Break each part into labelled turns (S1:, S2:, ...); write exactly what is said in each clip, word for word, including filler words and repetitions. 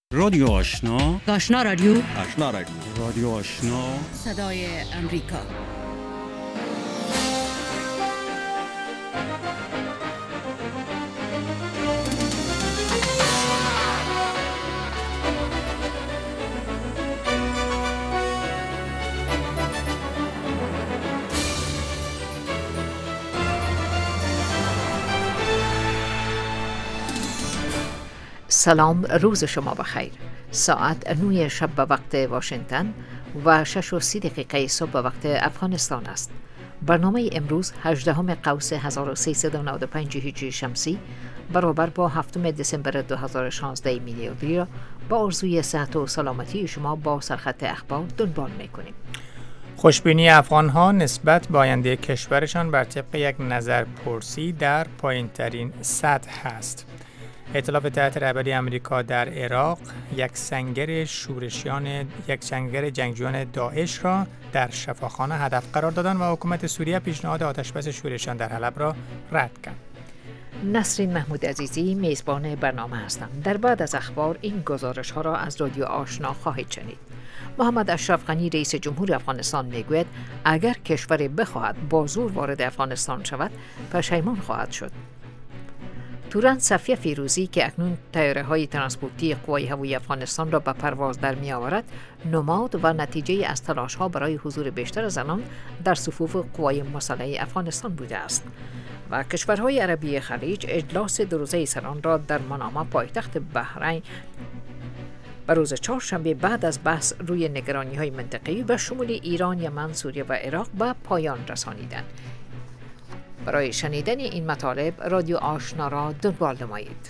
S1: رادیو آشنا،
S2: آشنا رادیو
S3: آشنا رادیو
S1: رادیو آشنا،
S2: صدای امریکا.
S4: سلام، روز شما بخیر. ساعت نه شب به وقت واشنگتن و شش و سی دقیقه صبح به وقت افغانستان است. برنامه امروز هجدهم قوس هزار و سیصد و نود و پنج هجری شمسی برابر با هفتم دسامبر دو هزار و شانزده میلادی را با آرزوی صحت و سلامتی شما با سرخط اخبار دنبال میکنیم.
S5: خوشبینی افغان‌ها نسبت به آینده کشورشان بر طبق یک نظرپرسی در پایین‌ترین سطح است. ائتلاف تحت رهبری آمریکا در عراق یک سنگر شورشیان یک سنگر جنگجویان داعش را در شفاخانه هدف قرار دادند و حکومت سوریه پیشنهاد آتشبس شورشیان در حلب را رد کرد.
S4: نسرین محمود عزیزی میزبان برنامه هستم. در بعد از اخبار این گزارش ها را از رادیو آشنا خواهید شنید. محمد اشرف غنی رئیس جمهور افغانستان میگوید اگر کشور بخواهد با زور وارد افغانستان شود پشیمان خواهد شد. توران صفیه فیروزی که اکنون طیاره های ترانسپورتی قوای هوایی افغانستان را به پرواز در می آورد، نماد و نتیجه از تلاش ها برای حضور بیشتر زنان در صفوف قوای مسلح افغانستان بوده است. و کشورهای عربی خلیج اجلاس دو روزه سران را در منامه پایتخت بحرین به روز چهارشنبه بعد از بحث روی نگرانی های منطقه‌ای و شمول ایران، یمن، سوریه و عراق به پایان رسانیدند. برای شنیدن این مطالب رادیو آشنا را دنبال نمایید.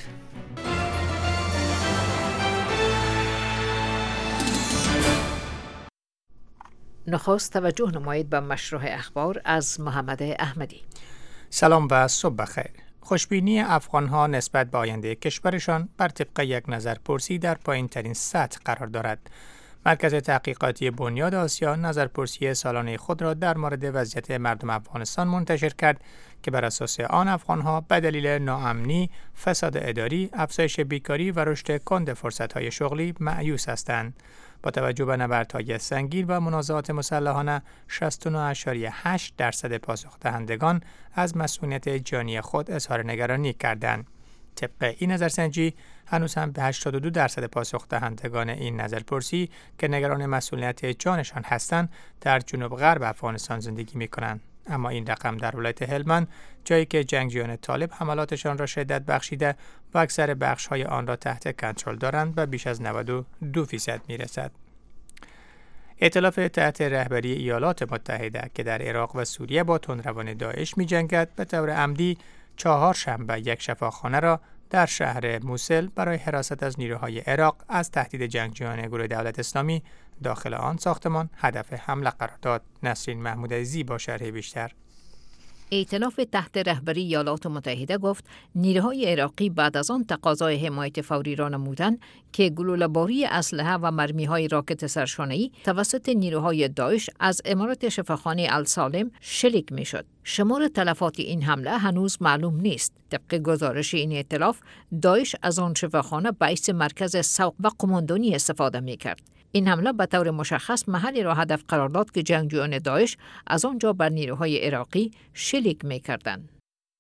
S4: نخست توجه نمایید به مشروع اخبار از محمد احمدی.
S5: سلام و صبح بخیر. خوشبینی افغان‌ها نسبت به آینده کشورشان بر طبق یک نظرپرسی در پایین‌ترین سطح قرار دارد. مرکز تحقیقاتی بنیاد آسیا نظرپرسی سالانه خود را در مورد وضعیت مردم افغانستان منتشر کرد که بر اساس آن افغان‌ها به دلیل ناامنی، فساد اداری، افزایش بیکاری و رشد کند فرصت‌های شغلی مایوس هستند. با توجه به نبردهای سنگین و منازعات مسلحانه، شصت و نه و هشت درصد پاسخ دهندگان از مسئولیت جانی خود اظهار نگرانی کردند. طبق این نظرسنجی هنوز هم به هشتاد و دو درصد پاسخ دهندگان این نظرپرسی که نگران مسئولیت جانشان هستند در جنوب غرب افغانستان زندگی می‌کنند. اما این رقم در ولایت هلمند، جایی که جنگجویان طالب حملاتشان را شدت بخشیده و اکثر بخش‌های آن را تحت کنترل دارند، به بیش از نود و دو درصد می‌رسد. ائتلاف تحت رهبری ایالات متحده که در عراق و سوریه با تندروان داعش می‌جنگد، به طور عمدی چهارشنبه یک شفاخانه را در شهر موسل برای حراست از نیروهای عراق از تهدید جنگجویان گروه دولت اسلامی داخل آن ساختمان هدف حمله قرار داد. نسرین محمود عزیزی با شرح بیشتر.
S4: ائتلاف تحت رهبری ایالات متحده گفت نیروهای عراقی بعد از آن تقاضای حمایت فوری را نمودند که گلوله‌باری اسلحه و مرمی‌های راکت سرشانه‌ای توسط نیروهای داعش از عمارت شفاخانه السالم شلیک می‌شد. شمار تلفات این حمله هنوز معلوم نیست. طبق گزارش این ائتلاف، داعش از آن شفاخانه باعث مرکز سوق و قماندانی استفاده می‌کرد. این حمله به طور مشخص محلی را هدف قرار داد که جنگجویان داعش از آنجا بر نیروهای عراقی شلیک می‌کردند.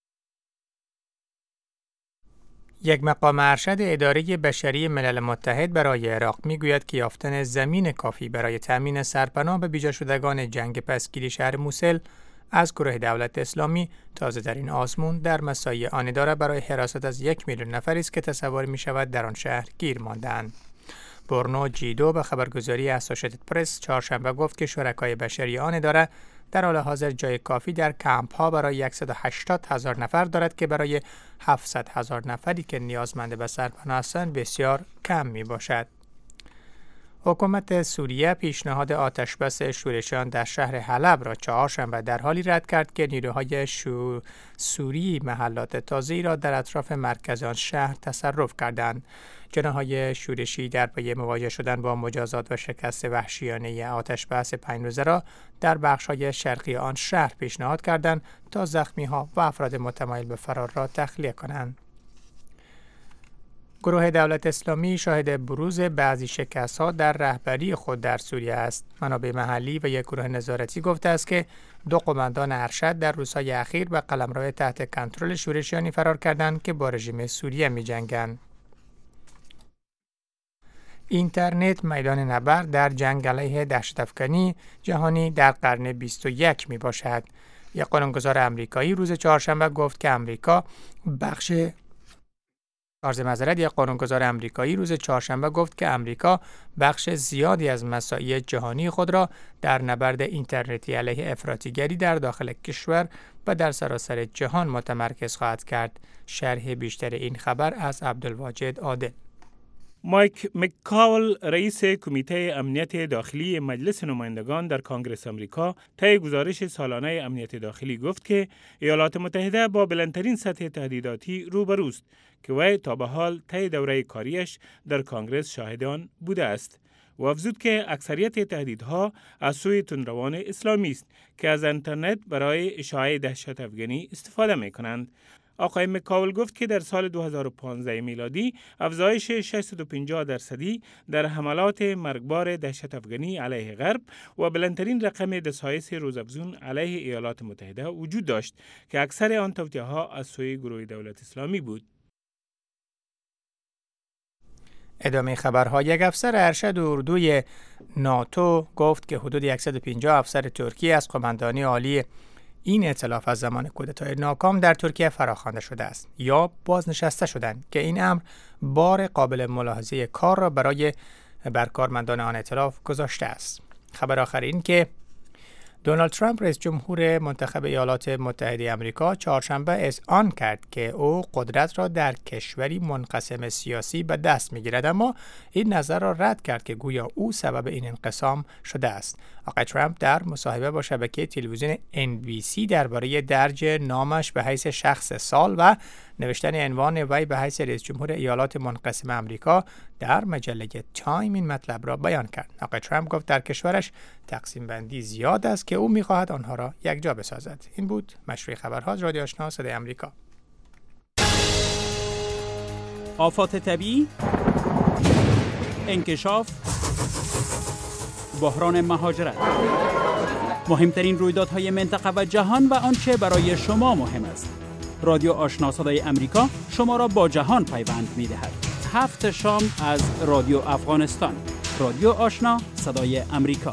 S5: یک مقام ارشد اداره بشری ملل متحد برای عراق میگوید که یافتن زمین کافی برای تامین سرپناه به بیجا شدگان جنگ پسگیری شهر موسل از گروه دولت اسلامی تازه در این آزمون در مساعی آن اداره برای حراست از یک میلیون نفری است که تصور می شود در آن شهر گیر مانده‌اند. برنو جیدو به خبرگزاری اسوشیتد پرس چهارشنبه گفت که شرکای بشری آن اداره در حال حاضر جای کافی در کمپ ها برای صد و هشتاد هزار نفر دارد که برای هفتصد هزار نفری که نیازمند به سرپناه هستند بسیار کم می باشد. حکومت سوریه پیشنهاد آتشبس شورشیان در شهر حلب را چهارشنبه در حالی رد کرد که نیروهای شو سوری محلات تازه‌ای را در اطراف مرکز آن شهر تصرف کردند. جناح‌های شورشی در پی مواجه شدن با مجازات و شکست وحشیانه آتشبس پنج روزه را در بخش‌های شرقی آن شهر پیشنهاد کردند تا زخمی‌ها و افراد متمایل به فرار را تخلیه کنند. گروه دولت اسلامی شاهد بروز بعضی شکست‌ها در رهبری خود در سوریه است. منابع محلی و یک گروه نظارتی گفته است که دو قماندان ارشد در روزهای اخیر به قلمرو تحت کنترل شورشیانی فرار کردند که با رژیم سوریه می‌جنگند. اینترنت میدان نبرد در جنگ علیه دهشت‌افکنی جهانی در قرن بیست و یک می باشد. یک قانونگذار امریکایی روز چهارشنبه گفت که امریکا بخش عرض معذرت یک قانونگذار امریکایی روز چهارشنبه گفت که امریکا بخش زیادی از مساعی جهانی خود را در نبرد اینترنتی علیه افراطیگری در داخل کشور و در سراسر جهان متمرکز خواهد کرد. شرح بیشتر این خبر از عبدالواجد عادل.
S3: مایک مککاول رئیس کمیته امنیت داخلی مجلس نمایندگان در کنگره آمریکا طی گزارش سالانه امنیت داخلی گفت که ایالات متحده با بلندترین سطح تهدیداتی روبروست که وی تا به حال طی دوره کاریش در کنگره شاهد آن بوده است. و افزود که اکثریت تهدیدها از سوی تندروان اسلامی است که از اینترنت برای اشاعه دهشت افغانی استفاده می کنند. آقای مکاول گفت که در سال دو هزار و پانزده میلادی افزایش ششصد و پنجاه درصدی در حملات مرگبار دهشت افغانی علیه غرب و بلندترین رقم دسایس روزافزون علیه ایالات متحده وجود داشت که اکثر آن توطئه‌ها از سوی گروه دولت اسلامی بود.
S5: ادامه خبرها. یک افسر ارشد اردوی ناتو گفت که حدود صد و پنجاه افسر ترکیه از قماندانی عالی این ائتلاف از زمان کودتای ناکام در ترکیه فراخوانده شده است یا بازنشسته شدند که این امر بار قابل ملاحظه کار را برای برکارمندان آن ائتلاف گذاشته است. خبر آخر این که دونالد ترامپ رئیس جمهور منتخب ایالات متحده آمریکا چهارشنبه اذعان کرد که او قدرت را در کشوری منقسم سیاسی به دست می‌گیرد، اما این نظر را رد کرد که گویا او سبب این انقسام شده است. آقای ترامپ در مصاحبه با شبکه تلویزیون ان بی سی درباره درج نامش به حیث شخص سال و نوشتن عنوان وی به حیث رئیس جمهور ایالات منقسم آمریکا در مجله تایم این مطلب را بیان کرد. آقای ترامپ گفت در کشورش تقسیم بندی زیاد است که او می‌خواهد آنها را یکجا بسازد. این بود مشروع خبرها از رادیو آشنا صدای آمریکا.
S1: آفات طبیعی، انکشاف، بحران مهاجرت، مهمترین رویدادهای منطقه و جهان و آنچه برای شما مهم است. رادیو آشنا صدای آمریکا شما را با جهان پیوند می‌دهد. هفت شام از رادیو افغانستان. رادیو آشنا صدای آمریکا.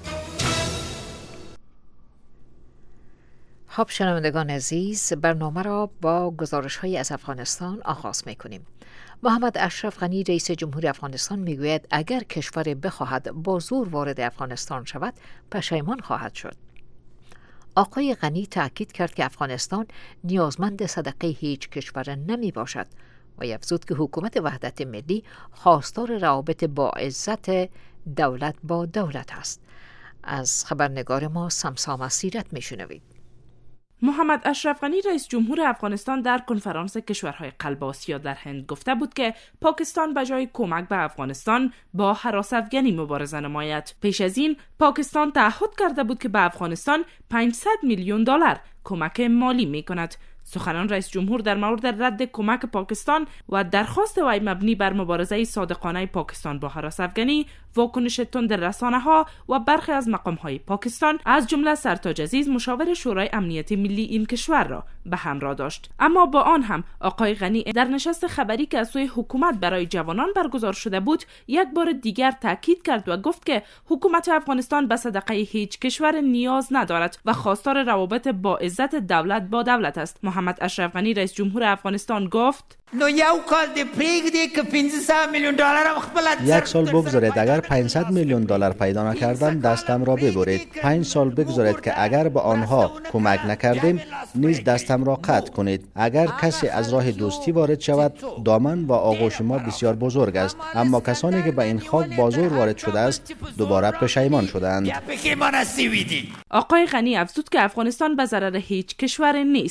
S4: خب شنوندگان عزیز، برنامه را با گزارش‌های از افغانستان آغاز می‌کنیم. محمد اشرف غنی رئیس جمهور افغانستان میگوید اگر کشور بخواهد با زور وارد افغانستان شود پشیمان خواهد شد. آقای غنی تأکید کرد که افغانستان نیازمند صدقه هیچ کشور نمی باشد و افزود که حکومت وحدت ملی خواستار روابط با عزت دولت با دولت است. از خبرنگار ما سمسام سیرت میشنوید.
S6: محمد اشرف غنی رئیس جمهور افغانستان در کنفرانس کشورهای قلب آسیا در هند گفته بود که پاکستان به جای کمک به افغانستان با هراس افغانی مبارزه نماید. پیش از این پاکستان تعهد کرده بود که به افغانستان پانصد میلیون دلار کمک مالی می کند. سخنان رئیس جمهور در مورد رد کمک پاکستان و درخواست وی مبنی بر مبارزه صادقانه پاکستان با هراس افغانی، واکنش تند رسانه‌ها و برخی از مقام‌های پاکستان از جمله سرتاج عزیز مشاور شورای امنیت ملی این کشور را به همراه داشت. اما با آن هم آقای غنی در نشست خبری که از سوی حکومت برای جوانان برگزار شده بود یک بار دیگر تاکید کرد و گفت که حکومت افغانستان به صدقه هیچ کشور نیاز ندارد و خواستار روابط با عزت دولت با دولت است. محمد اشرف غنی رئیس جمهور افغانستان گفت
S7: نو یو کال دی پریږدي که پنځه میلیون دلار هم خپل
S8: یک سال بگذارید اگر پانصد میلیون دلار پیدا نکردم دستم را ببرید. پنج سال بگذارید که اگر به آنها کمک نکردیم نیز دستم را قطع کنید. اگر کسی از راه دوستی وارد شود دامن و آغوش ما بسیار بزرگ است، اما کسانی که به این خاک بازور وارد شده است دوباره پشیمان شدند.
S6: آقای غنی افزود که افغانستان به ضرر هیچ کشور نیست. این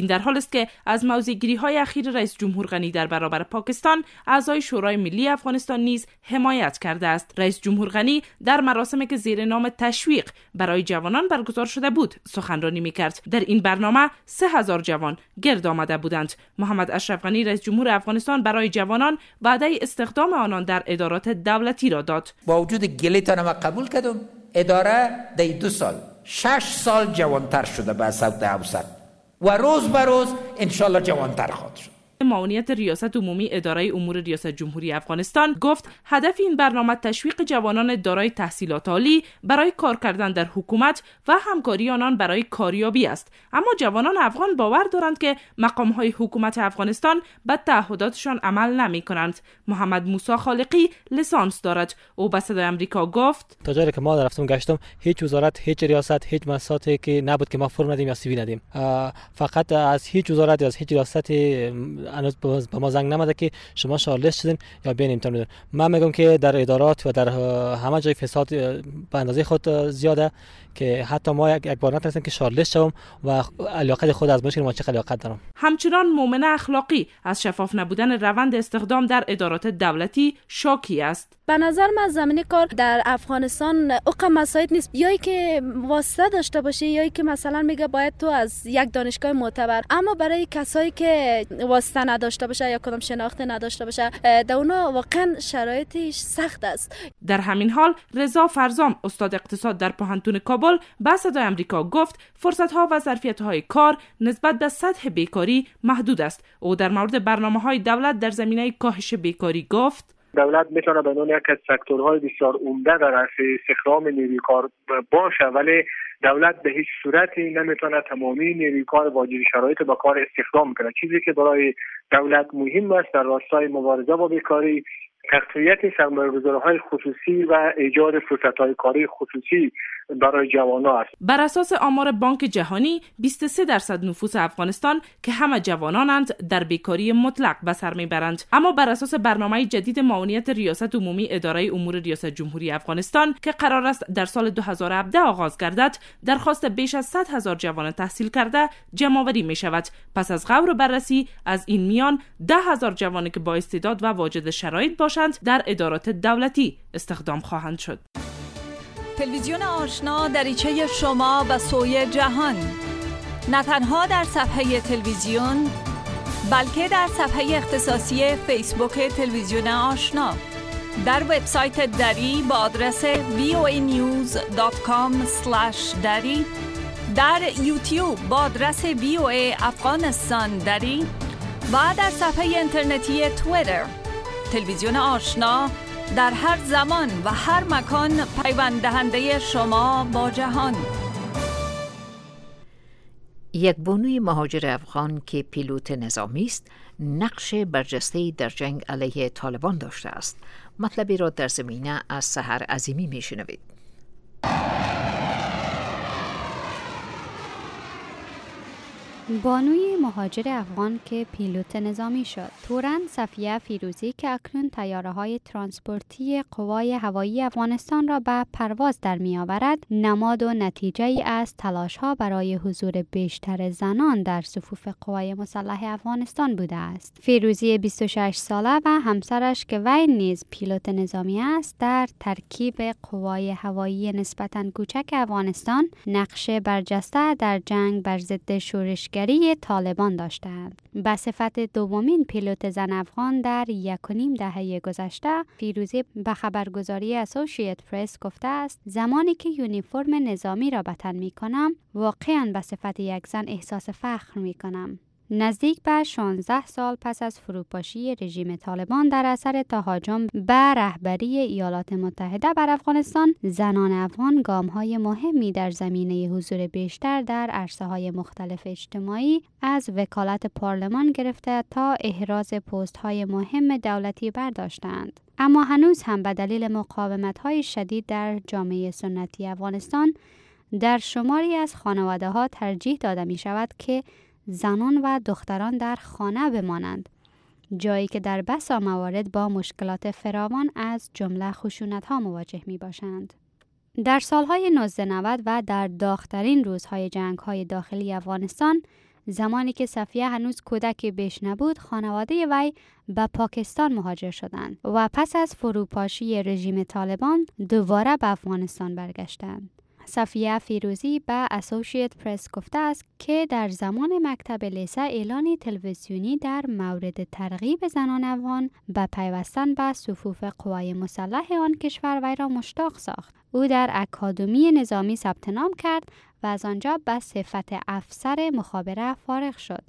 S6: این در حالی است که از موضع‌گیری‌های اخیر رئیس جمهور غنی در برابر پاکستان اعضای شورای ملی افغانستان نیز حمایت کرده است. رئیس جمهور غنی در مراسمی که زیر نام تشویق برای جوانان برگزار شده بود سخنرانی می‌کرد. در این برنامه سه هزار جوان گرد آمده بودند. محمد اشرف غنی رئیس جمهور افغانستان برای جوانان وعده استخدام آنان در ادارات دولتی را داد.
S7: با وجود گلیتان ما قبول کردم، اداره در دو سال شش سال جوانتر شده به صوت اوسط و روز به روز انشالله جوانتر خواهد شد.
S6: معاونیت ریاست عمومی اداره امور ریاست جمهوری افغانستان گفت هدف این برنامه تشویق جوانان دارای تحصیلات عالی برای کار کردن در حکومت و همکاری آنان برای کاریابی است. اما جوانان افغان باور دارند که مقام‌های حکومت افغانستان به تعهداتشان عمل نمی‌کنند. محمد موسی خالقی لیسانس دارد. او به صدای آمریکا گفت
S9: تا جایی که ما رفتم گشتم هیچ وزارت، هیچ ریاست، هیچ مؤسساتی که نبود که ما فرم ندیم یا سی وی ندیم. فقط از هیچ وزارت یا از هیچ ریاستی هنوز به ما زنگ نمده که شما شارلیست شدین یا بیاین امتحان بدین. من میگم که در ادارات و در همه جای فساد به اندازه خود زیاده که حتی ما یک بار نتونستیم که شارلیست شوم و علاقه خود از مشکل ما چه علاقه دارم.
S6: همچنان مومن اخلاقی از شفاف نبودن روند استخدام در ادارات دولتی شاکی است.
S10: به نظر من زمینه کار در افغانستان اوقا مساعد نیست، یایی که واسطه داشته باشه یایی که مثلا میگه باید تو از یک دانشگاه معتبر، اما برای کسایی که واسطه نداشته باشه یا کدام شناخته نداشته باشه در اونا واقعا شرایطش سخت است.
S6: در همین حال رضا فرزام استاد اقتصاد در پوهنتون کابل به صدای آمریکا گفت فرصت‌ها و ظرفیت‌های کار نسبت به سطح بیکاری محدود است. او در مورد برنامه‌های دولت در زمینه کاهش بیکاری گفت
S11: دولت میتونه به عنوان یک از سکتورهای بسیار عمده در عرصه استخدام نیروی کار باشه، ولی دولت به هیچ صورتی نمیتونه تمامی نیروی کار واجد شرایط با کار استخدام کنه. چیزی که برای دولت مهم است در راستای مبارزه با بیکاری تقویت سرمایه‌گذاری‌های خصوصی و ایجاد فرصت‌های کاری خصوصی برای جوانان است.
S6: بر اساس آمار بانک جهانی بیست و سه درصد نفوس افغانستان که همه جوانانند در بیکاری مطلق به سر میبرند. اما بر اساس برنامه جدید معاونیت ریاست عمومی اداره امور ریاست جمهوری افغانستان که قرار است در سال دو هزار و هفده آغاز گردد، درخواست بیش از صد هزار جوان تحصیل کرده جمع‌آوری می شود. پس از غور و بررسی از این میان ده هزار جوانی که با استعداد و واجد شرایط باشند در ادارات دولتی استخدام خواهند شد.
S12: تلویزیون آشنا دریچه شما به سوی جهان، نه تنها در صفحه تلویزیون بلکه در صفحه اختصاصی فیسبوک تلویزیون آشنا، در وبسایت دری با آدرس وی او ای نیوز دات کام اسلش دری، در یوتیوب با آدرس وی او ای افغانستان دری و در صفحه اینترنتی توییتر. تلویزیون آشنا در هر زمان و هر مکان پیوند دهنده شما با جهان.
S4: یک بانوی مهاجر افغان که پیلوت نظامی است نقش برجسته‌ای در جنگ علیه طالبان داشته است. مطلبی را در زمینه از سحر عظیمی میشنوید.
S13: بانوی مهاجر افغان که پیلوت نظامی شد. تورن صفیه فیروزی که اکنون طیاره‌های ترانسپورتی قوای هوایی افغانستان را به پرواز در می‌آورد، نماد و نتیجه‌ای از تلاش‌ها برای حضور بیشتر زنان در صفوف قوای مسلح افغانستان بوده است. فیروزی بیست و شش ساله و همسرش که وی نیز پیلوت نظامی است، در ترکیب قوای هوایی نسبتاً کوچک افغانستان نقش برجسته در جنگ بر ضد شورش گری طالبان داشتند. به صفت دومین پیلوت زن افغان در یک و نیم دهه گذشته، فیروزی به خبرگزاری اسوسییت پرس گفته است زمانی که یونیفرم نظامی را به تن می کنم واقعاً به صفت یک زن احساس فخر می کنم. نزدیک به شانزده سال پس از فروپاشی رژیم طالبان در اثر تهاجم به رهبری ایالات متحده بر افغانستان، زنان افغان گام‌های مهمی در زمینه حضور بیشتر در عرصه‌های مختلف اجتماعی از وکالت پارلمان گرفته تا احراز پست‌های مهم دولتی برداشتند. اما هنوز هم به دلیل مقاومت‌های شدید در جامعه سنتی افغانستان در شماری از خانواده‌ها ترجیح داده می‌شود که زنان و دختران در خانه بمانند، جایی که در بسا موارد با مشکلات فراوان از جمله خشونت‌ها مواجه می‌باشند. در سالهای نوزده نود و در داغ‌ترین روزهای جنگ‌های داخلی افغانستان، زمانی که صفیه هنوز کودکی بیش نبود، خانواده وی به پاکستان مهاجر شدند و پس از فروپاشی رژیم طالبان دوباره به افغانستان برگشتند. صفیه فیروزی به اسوسییت پرس گفته است که در زمان مکتب لیسه اعلانی تلویزیونی در مورد ترغیب زنان افغان به پیوستن به صفوف قوای مسلح آن کشور وی را مشتاق ساخت. او در اکادمی نظامی ثبت نام کرد و از آنجا به صفت افسر مخابره فارغ شد.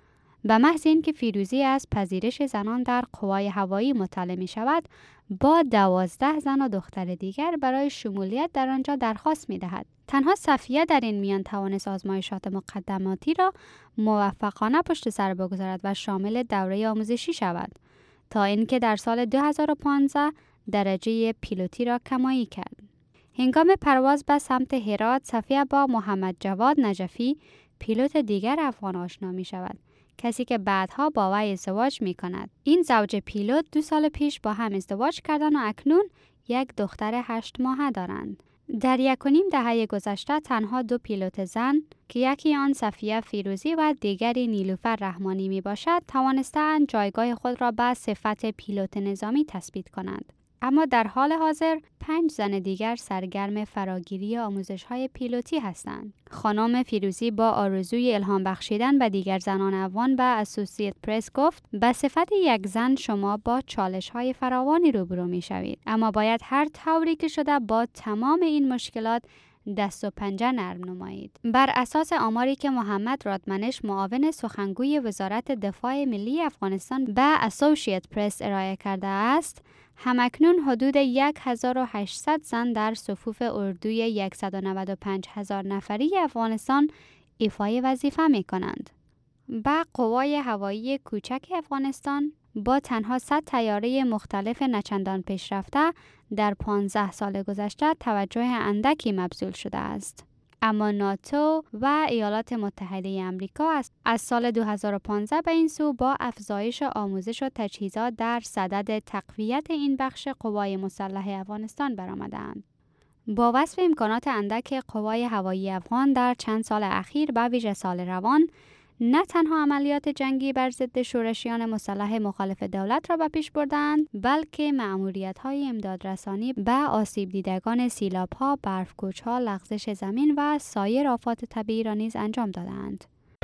S13: به محض اینکه فیروزی از پذیرش زنان در قوای هوایی مطلع می شود، با دوازده زن و دختر دیگر برای شمولیت در آنجا درخواست می دهد. تنها صفیه در این میان توانست آزمایشات مقدماتی را موفقانه پشت سر بگذارد و شامل دوره آموزشی شود تا اینکه در سال دو هزار و پانزده درجه پیلوتی را کمایی کرد. هنگام پرواز به سمت هرات، صفیه با محمد جواد نجفی پیلوت دیگر افغان آشنا می شود، کسی که بعدها با وی ازدواج می کند. این زوج پیلوت دو سال پیش با هم ازدواج کردند و اکنون یک دختر هشت ماهه دارند. در یک و نیم دهه گذشته تنها دو پیلوت زن که یکی آن صفیه فیروزی و دیگری نیلوفر رحمانی می باشد توانستند جایگاه خود را به صفت پیلوت نظامی تثبیت کنند. اما در حال حاضر پنج زن دیگر سرگرم فراگیری آموزش‌های پیلوتی هستند. خانم فیروزی با آرزوی الهام بخشیدن به دیگر زنان افغان به اسوسییت پرس گفت: به صفت یک زن شما با چالش‌های فراوانی روبرو می‌شوید، اما باید هر طوری که شده با تمام این مشکلات دست و پنجه نرم نمایید. بر اساس آماری که محمد رادمنش معاون سخنگوی وزارت دفاع ملی افغانستان به اسوسییت پرس ارائه کرده است، همکنون حدود هزار و هشتصد زن در صفوف اردوی صد و نود و پنج هزار نفری افغانستان ایفای وظیفه می کنند. با قوای هوایی کوچک افغانستان با تنها صد طیاره مختلف نچندان پیشرفته در پانزده سال گذشته توجه اندکی مبذول شده است. اما ناتو و ایالات متحده آمریکا از سال دو هزار و پانزده به این سو با افزایش آموزش و تجهیزات در صدد تقویت این بخش قوای مسلح افغانستان برآمدند. با وصف امکانات اندک قوای هوایی افغان در چند سال اخیر به ویژه سال روان، نه تنها عملیات جنگی بر ضد شورشیان مسلح مخالف دولت را به پیش بردند، بلکه مأموریت‌های امدادرسانی به آسیب دیدگان سیلاب‌ها، برف‌کوچ‌ها، لغزش زمین و سایر آفات طبیعی را نیز انجام دادند.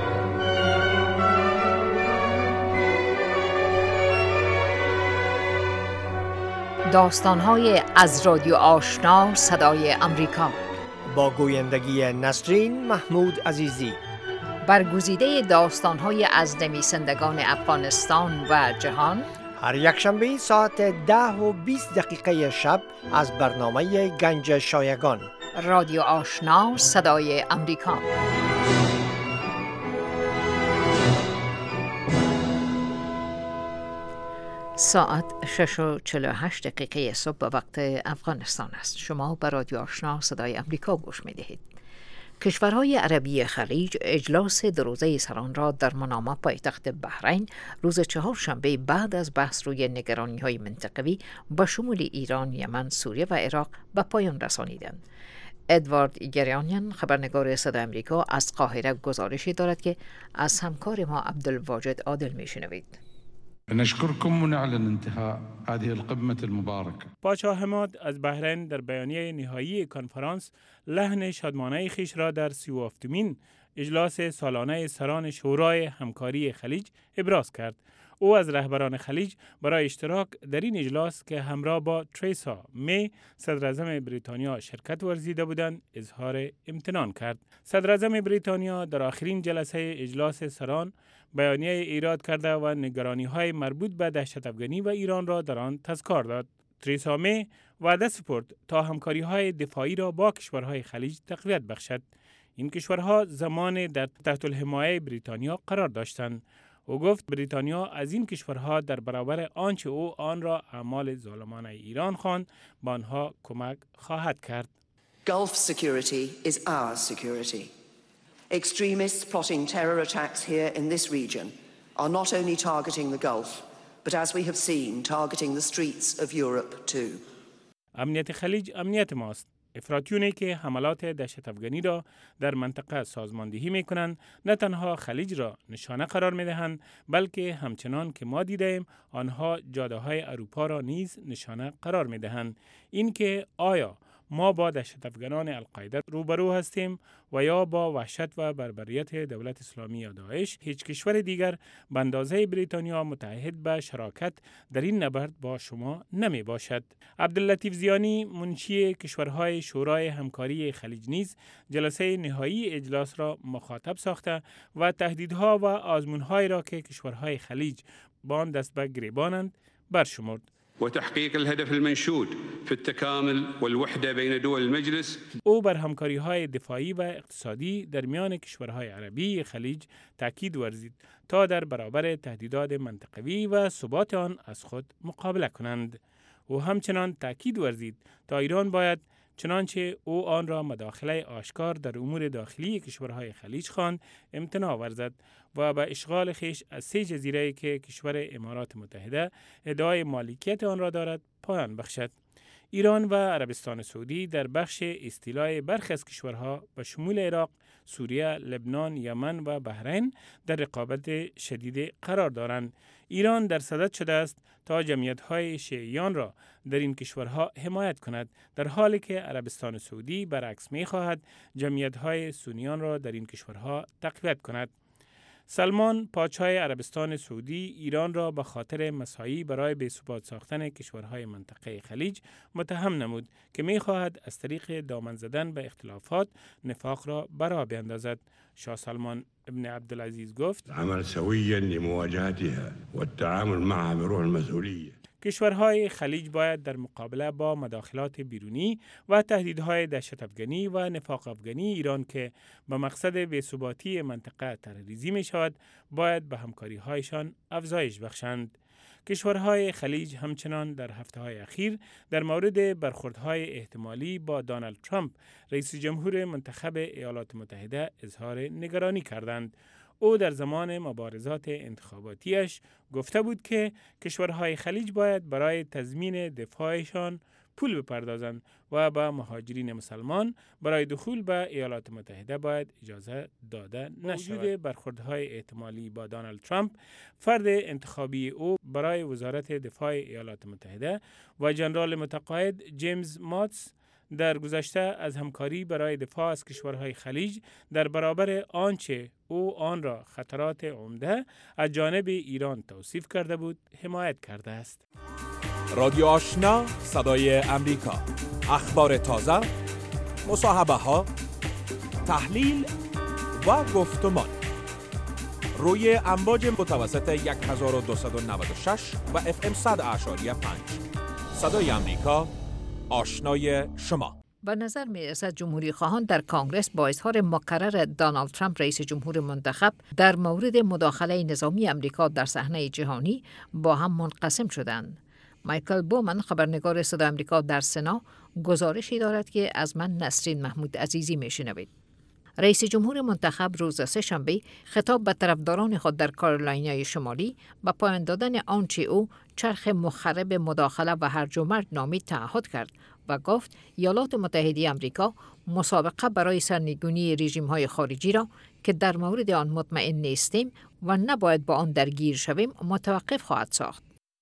S4: داستان‌های از رادیو آشنا صدای امریکا
S14: با گویندگی نسرین محمود عزیزی،
S4: برگزیده داستان‌های از نویسندگان افغانستان و جهان،
S14: هر یک شنبه ساعت ده و بیست دقیقه شب از برنامه گنج شایگان.
S4: رادیو آشنا صدای امریکا. ساعت شش و چهل و هشت دقیقه صبح به وقت افغانستان است. شما به رادیو آشنا صدای امریکا گوش می‌دهید. کشورهای عربی خلیج اجلاس دو روزه سران را در منامه پایتخت بحرین روز چهارشنبه بعد از بحث روی نگرانی‌های منطقوی با شمول ایران، یمن، سوریه و عراق به پایان رسانیدند. ادوارد گریانیان، خبرنگار صدای امریکا از قاهره گزارشی دارد که از همکار ما عبدالواجد عادل میشنوید.
S15: نشكركم ونعلن انتهاء هذه القمة المباركة.
S3: پادشاه حماد از بحرین در بیانیه نهایی کنفرانس لحن شادمانه خیش را در سی و هفتمین اجلاس سالانه سران شورای همکاری خلیج ابراز کرد. او از رهبران خلیج برای اشتراک در این اجلاس که همراه با تریسا می صدر اعظم بریتانیا شرکت ورزیده بودند اظهار امتنان کرد. صدر اعظم بریتانیا در آخرین جلسه اجلاس سران بیانیه ایراد کرده و نگرانی‌های مربوط به دهشت افغانی و ایران را در آن تذکار داد. تریسا می وعده سپرد تا همکاری‌های دفاعی را با کشورهای خلیج تقویت بخشد. این کشورها زمان در تحت الحمایه بریتانیا قرار داشتند. او گفت بریتانیا از این کشورها در برابر آنچه او آن را اعمال ظالمانه ایران خواند به آنها کمک خواهد کرد.
S16: Gulf security is our security. Extremists plotting terror attacks here in this region are not only targeting the Gulf, but as we have seen, targeting the streets of Europe too.
S3: امنیت خلیج امنیت ماست. افراطیونی که حملات دهشت افغانی را در منطقه سازماندهی می کنند نه تنها خلیج را نشانه قرار می دهند بلکه همچنان که ما دیدیم آنها جاده های اروپا را نیز نشانه قرار می دهند. این که آیا ما با دهشت افغانان القاعده روبرو هستیم و یا با وحشت و بربریت دولت اسلامی یا داعش، هیچ کشور دیگر به اندازه بریتانیا متعهد به شراکت در این نبرد با شما نمی باشد. عبداللطیف زیانی منشی کشورهای شورای همکاری خلیج نیز جلسه نهایی اجلاس را مخاطب ساخته و تهدیدها و آزمونهای را که کشورهای خلیج با آن دست به گریبانند برشمرد.
S17: وتحقيق الهدف المنشود في التكامل والوحدة بين دول المجلس.
S3: او بر همکاری‌های دفاعی و اقتصادی در میان کشورهای عربی خلیج تاکید ورزید تا در برابر تهدیدات منطقوی و ثبات آن از خود مقابله کنند. او همچنان تاکید ورزید تا ایران باید چنانچه او آن را مداخله آشکار در امور داخلی کشورهای خلیج خواند امتناع ورزد و به اشغال خیش از سه جزیره که کشور امارات متحده ادعای مالکیت آن را دارد پایان بخشد. ایران و عربستان سعودی در بخش استیلای برخی از کشورها به شمول عراق، سوریه، لبنان، یمن و بحرین در رقابت شدید قرار دارند. ایران در صدد شده است تا جمعیت‌های شیعیان را در این کشورها حمایت کند، در حالی که عربستان سعودی برعکس می‌خواهد جمعیت‌های سنیان را در این کشورها تقویت کند. سلمان پادشاه عربستان سعودی ایران را به خاطر مساعی برای بی‌ثبات ساختن کشورهای منطقه خلیج متهم نمود که می‌خواهد از طریق دامن زدن به اختلافات نفاق را برا بیندازد. شاه سلمان ابن عبدالعزیز گفت:
S17: عمل سويا لمواجهتها والتعامل معها بروح المسؤولية.
S3: کشورهای خلیج باید در مقابله با مداخلات بیرونی و تهدیدهای دهشت افغانی و نفاق افغانی ایران که به مقصد بی‌ثباتی منطقه تروریزی می شود باید به همکاری‌هایشان افزایش بخشند. کشورهای خلیج همچنان در هفته‌های اخیر در مورد برخوردهای احتمالی با دونالد ترامپ رئیس جمهور منتخب ایالات متحده اظهار نگرانی کردند. او در زمان مبارزات انتخاباتیش گفته بود که کشورهای خلیج باید برای تضمین دفاعشان پول بپردازند و به مهاجرین مسلمان برای دخول به ایالات متحده باید اجازه داده نشود. وجود برخوردهای احتمالی با دونالد ترامپ، فرد انتخابی او برای وزارت دفاع ایالات متحده و جنرال متقاعد جیمز ماتس در گذشته از همکاری برای دفاع از کشورهای خلیج در برابر آنچه او آن را خطرات عمده از جانب ایران توصیف کرده بود حمایت کرده است.
S18: رادیو آشنا، صدای امریکا، اخبار تازه، مصاحبه ها، تحلیل و گفتمان روی امواج متوسط هزار و دویست و نود و شش و اف ام صد اعشاری پنج. صدای امریکا، آشنای شما.
S4: به نظر می رسد جمهوری خواهان در کانگرس با اظهار مکرر دونالد ترامپ رئیس جمهور منتخب در مورد مداخله نظامی امریکا در صحنه جهانی با هم منقسم شدند. مایکل بومن، خبرنگار صدای امریکا در سنا، گزارشی دارد که از من نسرین محمود عزیزی میشنوید. رئیس جمهور منتخب روز سه‌شنبه خطاب به طرفداران خود در کارولینای شمالی با پایان دادن آنچه او چرخ مخرب مداخله و هرج و مرج نامید تعهد کرد و گفت ایالات متحده آمریکا مسابقه برای سرنگونی رژیم‌های خارجی را که در مورد آن مطمئن نیستیم و نباید با آن درگیر شویم متوقف خواهد ساخت.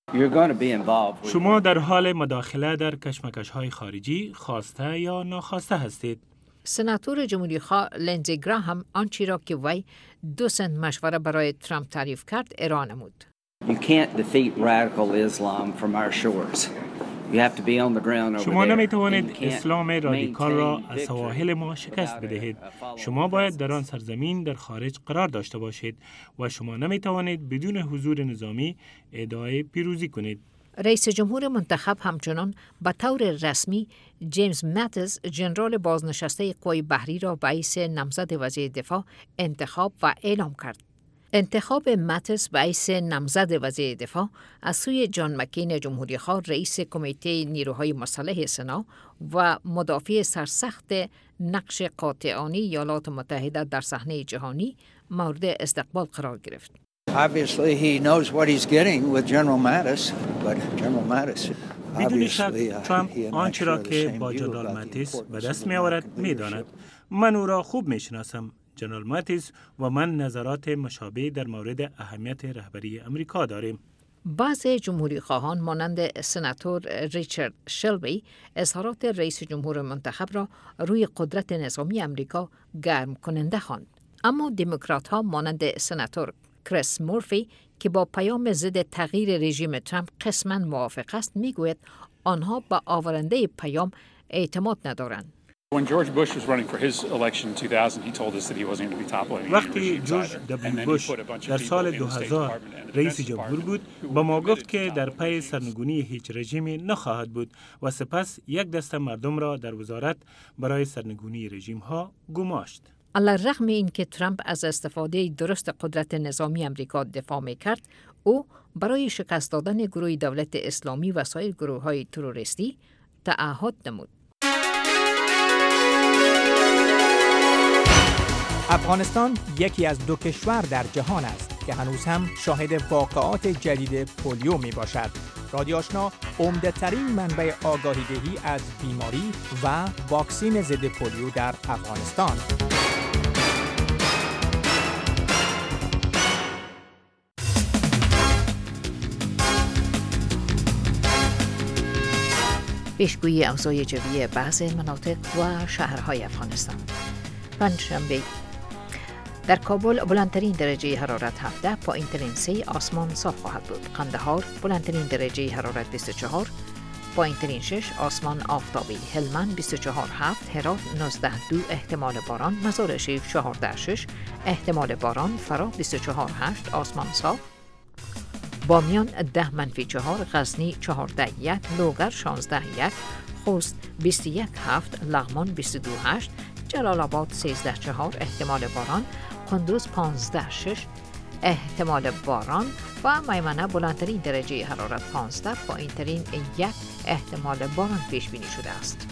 S3: شما در حال مداخله در کشمکش‌های خارجی خواسته یا ناخواسته هستید.
S4: سناتور جمهوری خواه لندزی گراهام آنچه را که وی دو سنت مشوره برای ترامپ تعریف کرد ارائه نمود.
S19: You can't defeat radical Islam from our shores. You have to be on the ground over there.
S3: شما نمی توانید اسلام رادیکال را از سواحل ما شکست بدهید. شما باید در آن سرزمین در خارج قرار داشته باشید و شما نمی توانید بدون حضور نظامی ادعای پیروزی کنید.
S4: رئیس جمهور منتخب همچنان به طور رسمی جیمز ماتیس، ژنرال بازنشسته قوای بحری را به حیث نامزد وزیر دفاع انتخاب و اعلام کرد. انتخاب ماتیس به حیث نامزد وزیر دفاع از سوی جان مکین جمهوری‌خواه رئیس کمیته نیروهای مسلح سنا و مدافع سرسخت نقش قاطعانه ایالات متحده در صحنه جهانی مورد استقبال قرار گرفت.
S20: Obviously he knows what he's getting with General Mattis, but General Mattis
S3: بدون شک ترامپ آنچه را که با جنرال ماتیس به دست می آورد می داند. من او را خوب می شناسم. جنرال ماتیس و من نظرات مشابه در مورد اهمیت رهبری امریکا داریم.
S4: بعضی جمهوری خواهان مانند سناتور ریچارد شلبی اظهارات رئیس جمهور منتخب را روی قدرت نظامی امریکا گرم کننده خواند. اما دموکرات ها مانند سناتور کریس مورفی که با پیام ضد تغییر رژیم ترامپ قسماً موافق است میگوید آنها به آورنده پیام اعتماد ندارند.
S3: وقتی جورج دبلیو بوش در سال دو هزار رئیس جمهور بود، با ما گفت که در پی سرنگونی هیچ رژیمی نخواهد بود و سپس یک دسته مردم را در وزارت برای سرنگونی رژیم ها گماشت.
S4: علی‌رغم اینکه ترامپ از استفاده درست قدرت نظامی امریکا دفاع می‌کرد، او برای شکست دادن گروه دولت اسلامی و سایر گروه‌های تروریستی تعهد نمود.
S5: افغانستان یکی از دو کشور در جهان است که هنوز هم شاهد واقعات جدید پولیو می باشد. رادیو آشنا عمده ترین منبع آگاهی دهی از بیماری و واکسین ضد پولیو در افغانستان.
S4: پیشگویی اوضاع جوی بعضی مناطق و شهرهای افغانستان. پنجشنبه در کابل بلندترین درجه حرارت هفده، پایین‌ترین سه، آسمان صاف خواهد بود. قندهار بلندترین درجه حرارت بیست و چهار، پایین‌ترین شش، آسمان آفتابی. هلمند بیست و چهار هفت، هرات نوزده دو، احتمال باران. مزار شریف چهارده شش، احتمال باران. فرا بیست و چهار هشت، آسمان صاف. بامیان ده منفی چهار، غزنی چهارده یک، لوگر شانزده یک، خوست بیست و یک هفت، لغمان بیست و دو هشت، جلال آباد سیزده چهار، احتمال باران. کندوز پانزده شش، احتمال باران. و میمنه بلندترین درجه حرارت پانزده، پایین‌ترین یک، احتمال باران پیش بینی شده است.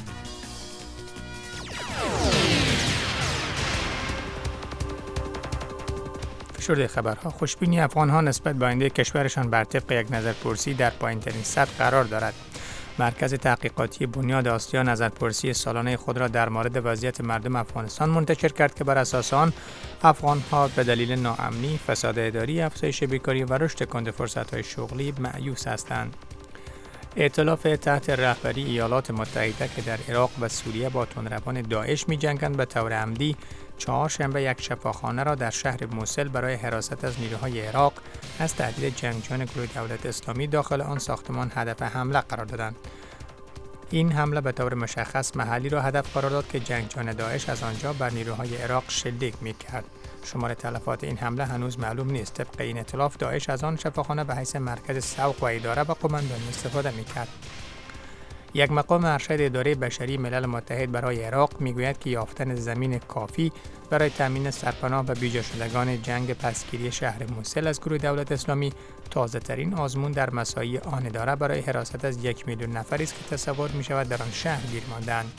S5: فشرده خبرها. خوشبینی افغان‌ها نسبت به آینده کشورشان بر طبق یک نظرپرسی در پایین‌ترین سطح قرار دارد. مرکز تحقیقاتی بنیاد آسیا نظرپرسی سالانه خود را در مورد وضعیت مردم افغانستان منتشر کرد که بر اساس آن افغان‌ها به دلیل ناامنی، فساد اداری، افزایش بیکاری و رشد کند فرصت‌های شغلی مایوس هستند. ائتلاف تحت رهبری ایالات متحده که در عراق و سوریه با تندروان داعش می‌جنگند به طور عمدی چهارشنبه یک شفاخانه را در شهر موصل برای حراست از نیروهای عراق از تهدید جنگجویان گروه دولت اسلامی داخل آن ساختمان هدف حمله قرار دادند. این حمله به طور مشخص محلی را هدف قرار داد که جنگجویان داعش از آنجا بر نیروهای عراق شلیک می‌کرد. شمار تلفات این حمله هنوز معلوم نیست. طبق این ائتلاف داعش از آن شفاخانه به حیث مرکز سوق و اداره و قماندانی استفاده می‌کرد. یک مقام ارشد اداره بشری ملل متحد برای عراق میگوید که یافتن زمین کافی برای تامین سرپناه و بیجا شدگان جنگ پسگیری شهر موصل از گروه دولت اسلامی تازه ترین آزمون در مساعی آن اداره برای حراست از یک میلیون نفری است که تصور می شود در آن شهر گیر ماندند.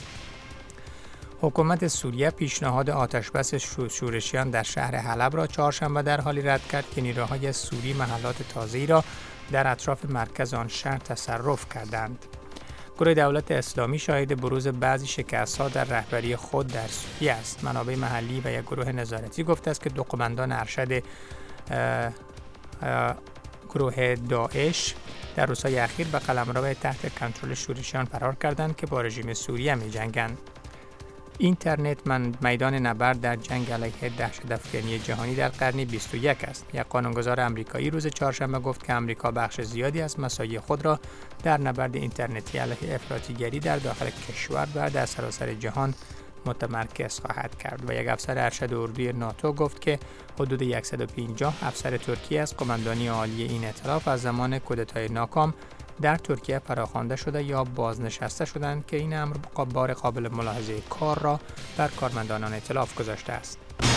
S5: حکومت سوریه پیشنهاد آتشبس شورشیان در شهر حلب را چهارشنبه در حالی رد کرد که نیروهای سوری محلات تازه‌ای را در اطراف مرکز آن شهر تصرف کردند. گروه دولت اسلامی شاهد بروز بعضی شکست‌ها در رهبری خود در سوریه است. منابع محلی و یک گروه نظارتی گفته است که دو قماندان ارشد اه اه گروه داعش در روزهای اخیر به قلمرو تحت کنترل شورشیان فرار کردند که با رژیم سوریه می‌جنگند. اینترنت من میدان نبرد در جنگ علیه دهشت‌افکنی جهانی در قرن بیست و یک است. یک قانونگذار آمریکایی روز چهارشنبه گفت که آمریکا بخش زیادی از مساعی خود را در نبرد اینترنتی علیه افراطیگری در داخل کشور و در سراسر جهان متمرکز خواهد کرد. و یک افسر ارشد اردوی ناتو گفت که حدود صد و پنجاه افسر ترکیه از قماندانی عالی این ائتلاف از زمان کودتای ناکام در ترکیه فراخوانده شده یا بازنشسته شدند که این امر بار قابل ملاحظه کار را بر کارمندان ائتلاف گذاشته است.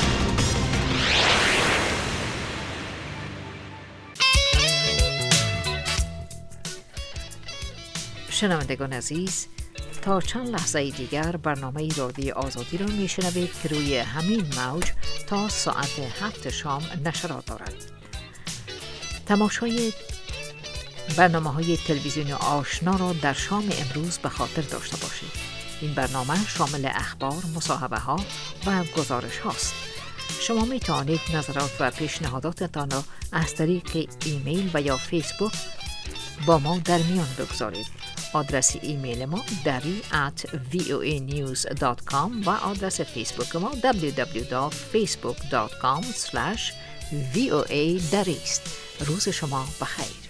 S4: شنوندگان عزیز، تا چند لحظه دیگر برنامه رادیو آزادی را میشنوید که روی همین موج تا ساعت هفت شام نشرات دارد. تماشای برنامه‌های تلویزیون آشنا را در شام امروز به خاطر داشته باشید. این برنامه شامل اخبار، مصاحبه‌ها و گزارش هاست. شما می توانید نظرات و پیشنهاداتتان را از طریق ایمیل و یا فیسبوک با ما در میان بگذارید. آدرس ایمیل ما دری ات وی او ای نیوز دات کام و آدرس فیسبوک ما دبلیو دبلیو دبلیو دات فیسبوک دات کام اسلش وی او ای دری است. روز شما بخیر.